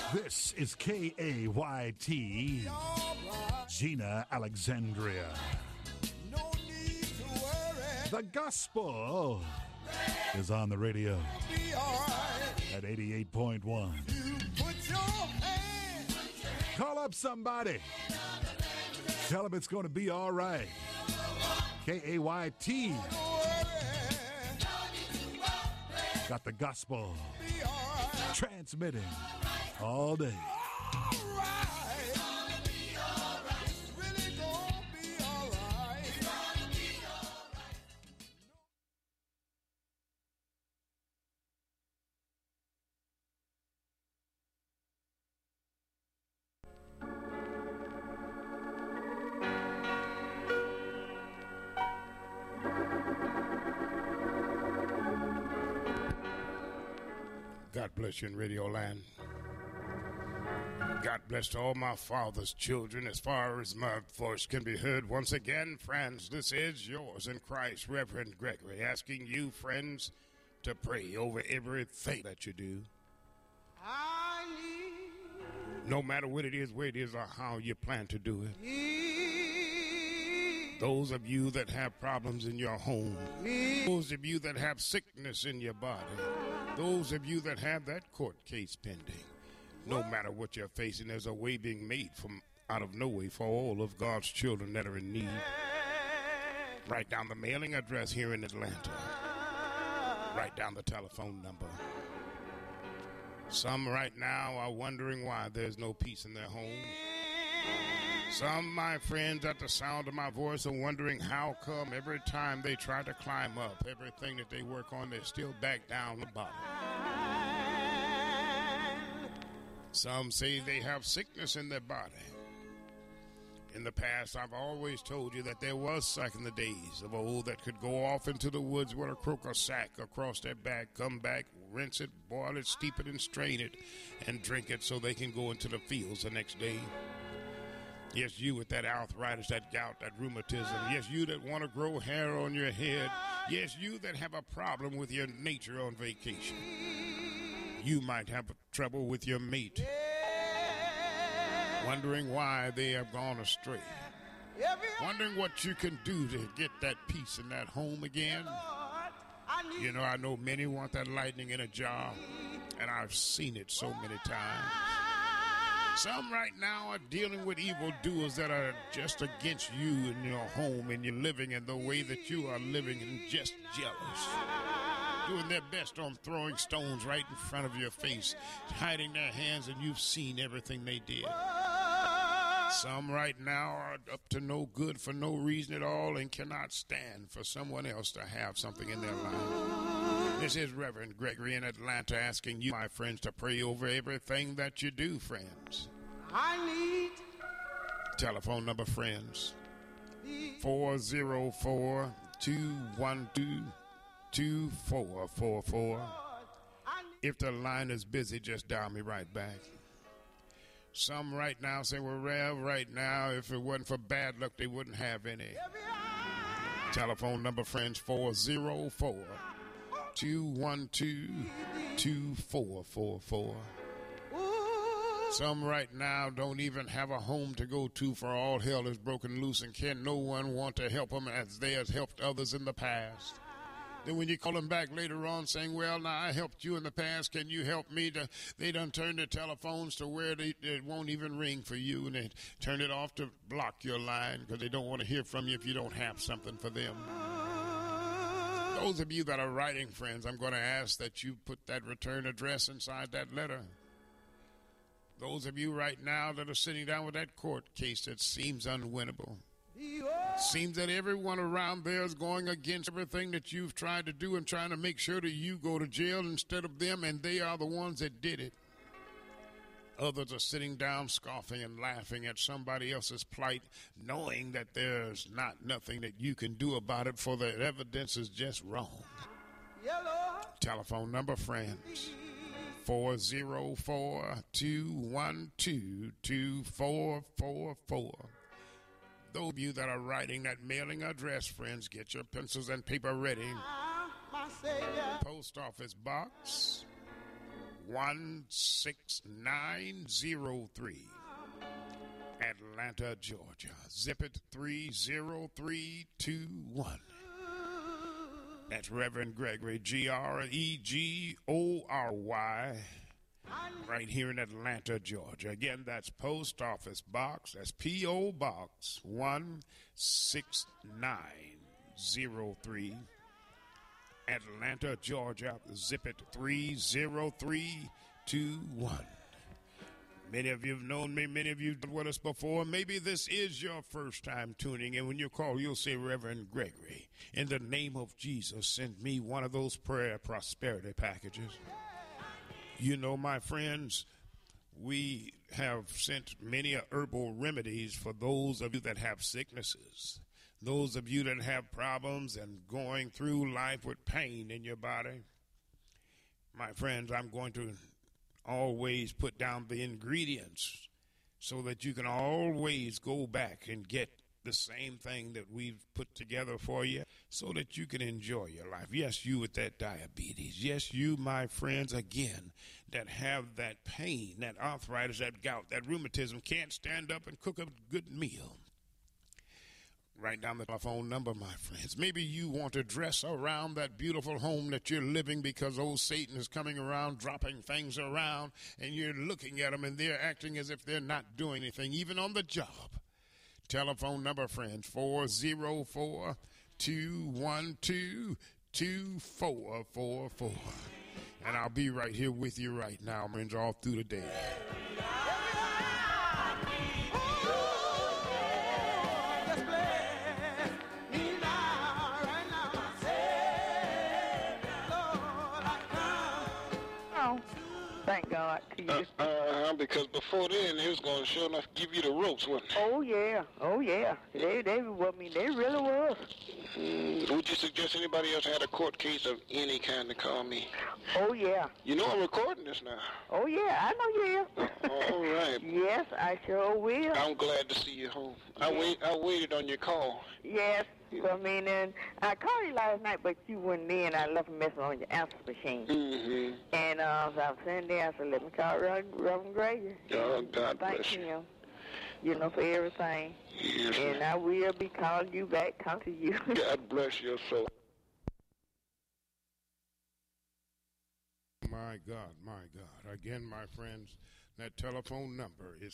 This is KAYT, Gina Alexandria. No need to worry. The gospel is on the radio Be alright. at 88.1. You put your hand. Call up somebody. Tell them it's going to be all right. KAYT got the gospel Be alright. transmitting all day. Alright. It's really gonna be alright. God bless you in Radio Land. God bless to all my father's children as far as my voice can be heard. Once again, friends, this is yours in Christ, Reverend Gregory, asking you, friends, to pray over everything that you do. I No matter what it is, where it is, or how you plan to do it. need Those of you that have problems in your home, those of you that have sickness in your body, those of you that have that court case pending, no matter what you're facing, there's a way being made from out of no way for all of God's children that are in need. Write down the mailing address here in Atlanta. Write down the telephone number. Some right now are wondering why there's no peace in their home. Some, my friends, at the sound of my voice are wondering how come every time they try to climb up, everything that they work on, they're still back down the bottom. Some say they have sickness in their body. In the past, I've always told you that there was back in the days of old that could go off into the woods with a crook or sack across their back, come back, rinse it, boil it, steep it, and strain it, and drink it so they can go into the fields the next day. Yes, you with that arthritis, that gout, that rheumatism. Yes, you that want to grow hair on your head. Yes, you that have a problem with your nature on vacation. You might have trouble with your mate, wondering why they have gone astray, wondering what you can do to get that peace in that home again. You know, I know many want that lightning in a jar, and I've seen it so many times. Some right now are dealing with evildoers that are just against you and your home and your living and the way that you are living, and just jealous, doing their best on throwing stones right in front of your face, hiding their hands, and you've seen everything they did. Some right now are up to no good for no reason at all and cannot stand for someone else to have something in their life. This is Reverend Gregory in Atlanta asking you, my friends, to pray over everything that you do, friends. I need Telephone number, friends, 404-212-2444. If the line is busy, just dial me right back. Some right now say, well, Rev, right now, if it wasn't for bad luck, they wouldn't have any. Telephone number, friends, 404-212-2444. Some right now don't even have a home to go to, for all hell is broken loose, and can no one want to help them as they have helped others in the past. Then when you call them back later on saying, well, now I helped you in the past, can you help me? They done turned their telephones to where it won't even ring for you, and they turn it off to block your line because they don't want to hear from you if you don't have something for them. Those of you that are writing, friends, I'm going to ask that you put that return address inside that letter. Those of you right now that are sitting down with that court case that seems unwinnable. Seems that everyone around there is going against everything that you've tried to do and trying to make sure that you go to jail instead of them, and they are the ones that did it. Others are sitting down scoffing and laughing at somebody else's plight, knowing that there's nothing that you can do about it, for the evidence is just wrong. Telephone number, friends, 404-212-2444. Those of you that are writing that mailing address, friends, get your pencils and paper ready. Post Office Box 16903. Atlanta, Georgia. Zip it 30321. That's Reverend Gregory, Gregory, right here in Atlanta, Georgia. Again, that's Post Office Box. That's P.O. Box 16903. Atlanta, Georgia. Zip it 30321. Many of you have known me. Many of you have been with us before. Maybe this is your first time tuning in. When you call, you'll say, Reverend Gregory, in the name of Jesus, send me one of those prayer prosperity packages. You know, my friends, we have sent many herbal remedies for those of you that have sicknesses, those of you that have problems and going through life with pain in your body. My friends, I'm going to always put down the ingredients so that you can always go back and get the same thing that we've put together for you so that you can enjoy your life. Yes, you with that diabetes. Yes, you, my friends, again, that have that pain, that arthritis, that gout, that rheumatism, can't stand up and cook a good meal. Write down the telephone number, my friends. Maybe you want to dress around that beautiful home that you're living because old Satan is coming around, dropping things around, and you're looking at them and they're acting as if they're not doing anything, even on the job. Telephone number, friends, 404-212-2444. And I'll be right here with you right now, friends, all through the day. Thank God to you. Because before then, he was going to sure enough give you the ropes, wasn't he? Oh, yeah. Oh, yeah. They were, I mean, they really was. Would you suggest anybody else had a court case of any kind to call me? Oh, yeah. You know I'm recording this now. Oh, yeah. I know you is. All right. Yes, I sure will. I'm glad to see you home. Yes. I waited on your call. Yes. I mean, and I called you last night, but you weren't in. I left a message on your answer machine. Mm-hmm. And so I was sitting there. I said, let me call Reverend Gregory. Oh, God bless Thank you. him, you know, for everything. Yes, and I will be calling you back, talk to you. God bless your soul. My God, my God. Again, my friends, that telephone number is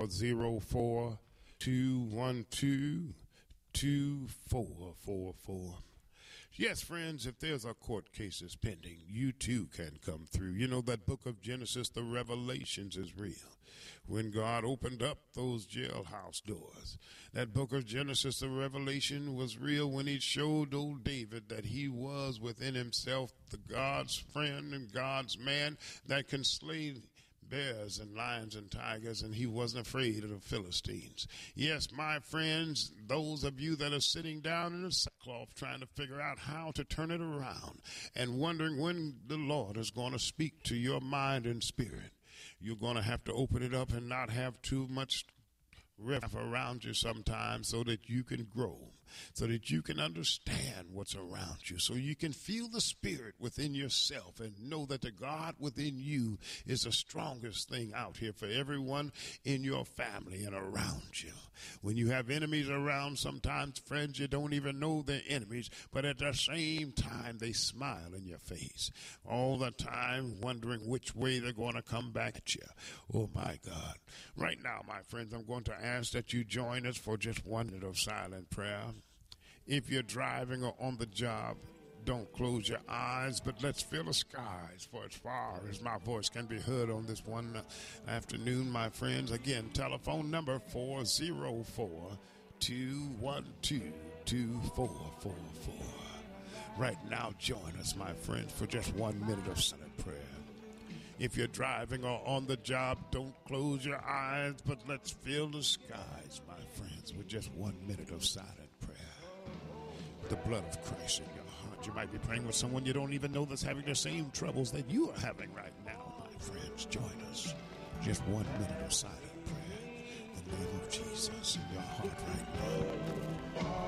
404-212-2444. Yes, friends, if there's a court case is pending, you too can come through. You know that book of Genesis, the Revelations, is real. When God opened up those jailhouse doors, that book of Genesis, the Revelation, was real when he showed old David that he was within himself the God's friend and God's man that can slay bears and lions and tigers, and he wasn't afraid of the Philistines. Yes, my friends, those of you that are sitting down in the sackcloth trying to figure out how to turn it around and wondering when the Lord is going to speak to your mind and spirit, you're going to have to open it up and not have too much riff around you sometimes so that you can grow, so that you can understand what's around you, so you can feel the spirit within yourself and know that the God within you is the strongest thing out here for everyone in your family and around you. When you have enemies around, sometimes, friends, you don't even know they're enemies, but at the same time, they smile in your face all the time, wondering which way they're going to come back at you. Oh, my God. Right now, my friends, I'm going to ask that you join us for just 1 minute of silent prayer. If you're driving or on the job, don't close your eyes, but let's fill the skies for as far as my voice can be heard on this one afternoon, my friends. Again, telephone number 404-212-2444. Right now, join us, my friends, for just 1 minute of silent prayer. If you're driving or on the job, don't close your eyes, but let's fill the skies, my friends, with just 1 minute of silent prayer. The blood of Christ in your heart. You might be praying with someone you don't even know that's having the same troubles that you are having right now, my friends. Join us. Just 1 minute of silent prayer. In the name of Jesus in your heart right now.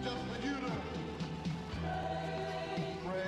just for you to pray.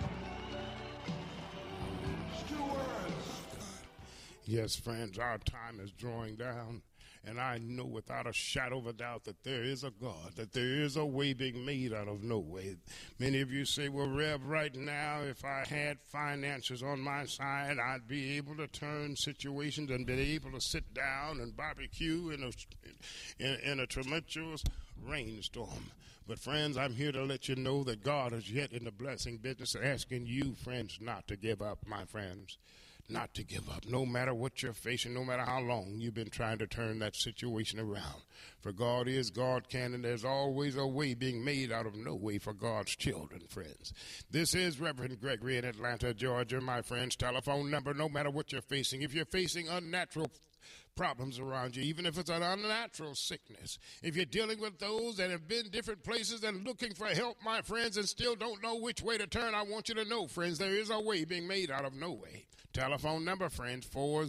It's 2 words. Yes, friends, our time is drawing down. And I know without a shadow of a doubt that there is a God, that there is a way being made out of no way. Many of you say, well, Rev, right now, if I had finances on my side, I'd be able to turn situations and be able to sit down and barbecue in a tumultuous rainstorm. But, friends, I'm here to let you know that God is yet in the blessing business, asking you, friends, not to give up, my friends. Not to give up, no matter what you're facing, no matter how long you've been trying to turn that situation around. For God is, God can, and there's always a way being made out of no way for God's children, friends. This is Reverend Gregory in Atlanta, Georgia, my friends. Telephone number, no matter what you're facing. If you're facing unnatural problems around you, even if it's an unnatural sickness, if you're dealing with those that have been different places and looking for help, my friends, and still don't know which way to turn, I want you to know, friends, there is a way being made out of no way. Telephone number, friends,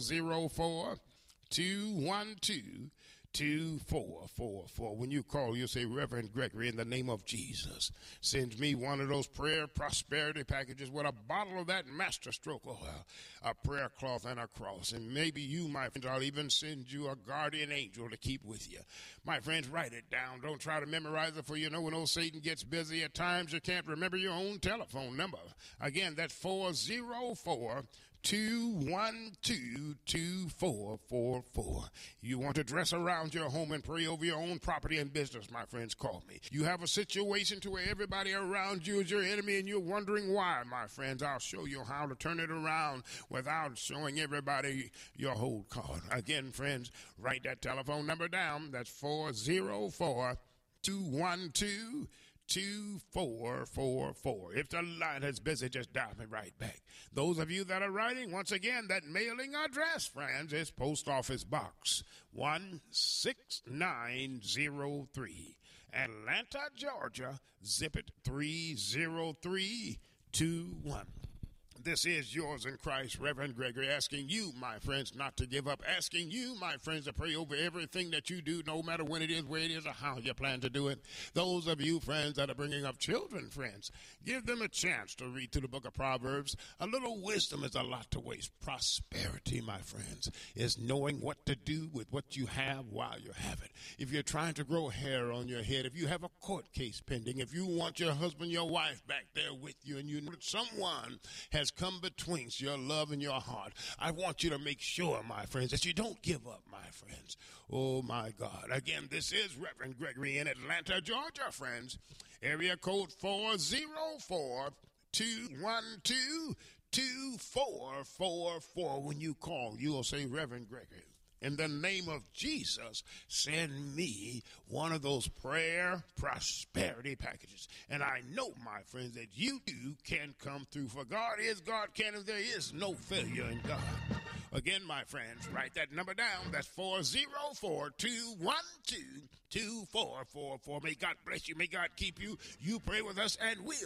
404-212-2444. When you call, you say, Reverend Gregory, in the name of Jesus, send me one of those prayer prosperity packages with a bottle of that master stroke oil, a prayer cloth, and a cross. And maybe you, my friends, I'll even send you a guardian angel to keep with you. My friends, write it down. Don't try to memorize it, for you know when old Satan gets busy at times, you can't remember your own telephone number. Again, that's 404-212-2444. You want to dress around your home and pray over your own property and business, my friends, call me. You have a situation to where everybody around you is your enemy and you're wondering why, my friends. I'll show you how to turn it around without showing everybody your whole card. Again, friends, write that telephone number down. That's 404-212-2444. If the line is busy, just dial me right back. Those of you that are writing, once again, that mailing address, friends, is Post Office Box 16903, Atlanta, Georgia, zip it 30321. This is yours in Christ, Reverend Gregory, asking you, my friends, not to give up, asking you, my friends, to pray over everything that you do, no matter when it is, where it is, or how you plan to do it. Those of you, friends, that are bringing up children, friends, give them a chance to read through the book of Proverbs. A little wisdom is a lot to waste. Prosperity, my friends, is knowing what to do with what you have while you have it. If you're trying to grow hair on your head, if you have a court case pending, if you want your husband, your wife back there with you, and you know that someone has come between your love and your heart, I want you to make sure, my friends, that you don't give up, my friends. Oh, my God. Again, this is Reverend Gregory in Atlanta, Georgia, friends. Area code 404-212-2444. When you call, you will say, Reverend Gregory, in the name of Jesus, send me one of those prayer prosperity packages. And I know, my friends, that you too can come through. For God is, God can, and there is no failure in God. Again, my friends, write that number down. That's 404-212-2444. May God bless you. May God keep you. You pray with us, and we'll